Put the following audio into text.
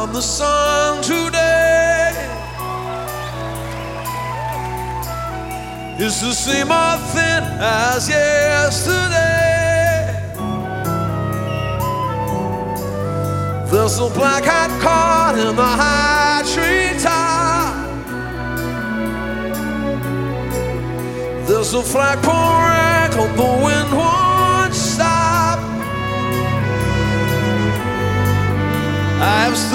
on the sun today is the same old thing as yesterday. There's a black hat caught in the high tree top. There's a flagpole rack on the wind won't stop. I've